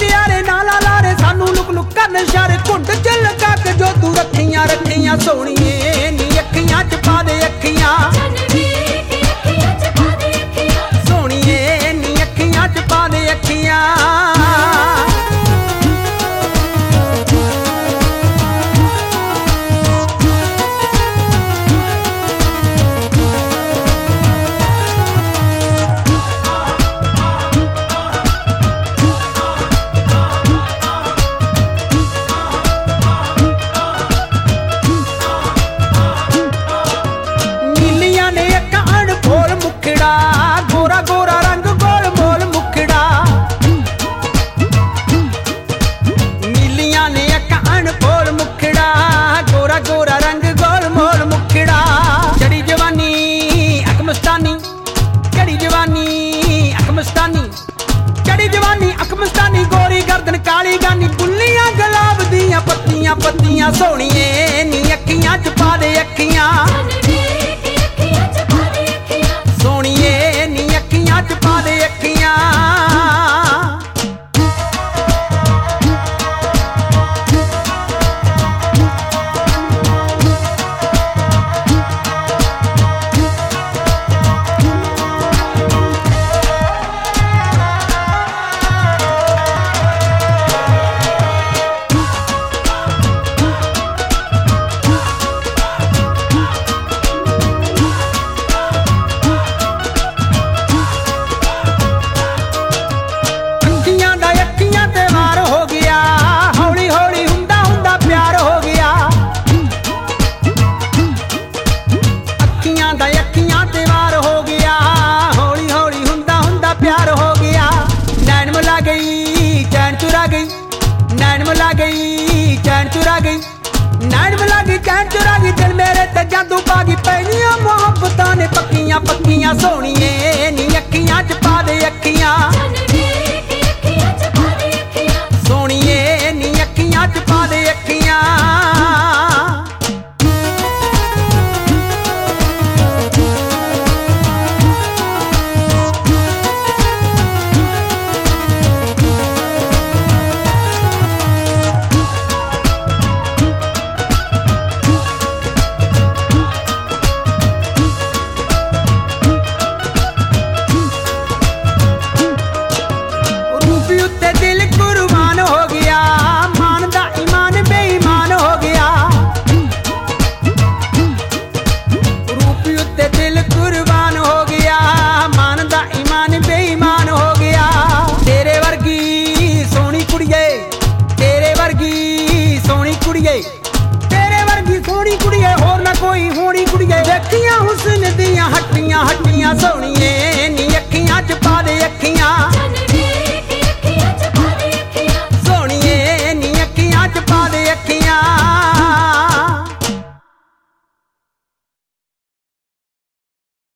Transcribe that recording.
मुटियारे नाला लारे सानू लुक लुक करन इशारे घुंड च लगा के जो तू रखियां रखियां सोहणीए नी अखियां च पा दे अखियां सोहणीए नी अखियां च पा दे अखियां गोरा गोरा रंग गोल मोल मुखड़ा नीलियां ने अक्खां अनभोल मुखड़ा गोरा गोरा रंग गोल मोल मुखड़ा चढ़ी जवानी अख मस्तानी चढ़ी जवानी अख मस्तानी चढ़ी जवानी अख मस्तानी गोरी गर्दन काली गानी बुल्लियां गुलाब दियां पत्तियां पत्तियां सोहणीए नी अखियां च पा दे अखियां सोहणीए नी अखियां च पा दे अखियां नैन मिला गई चैन चुरा गई नैन मिला गई चैन चुरा गई दिल मेरे ते जादू पा गई पैनियां मोहब्बतां ने पक्कियां पक्कियां सोहणीए नी अखियां च पा दे अखियां सोहणीए नी अखियां च पा दे अखियां तेरे वर्गी सोहनी कुड़िए होर ना कोई होनी कुड़िए देखियां हुस्न दियां हट्टियां हट्टियां सोहणीए नी अखियां च पा दे अखियां सोहणीए नी अखियां च पा दे अखियां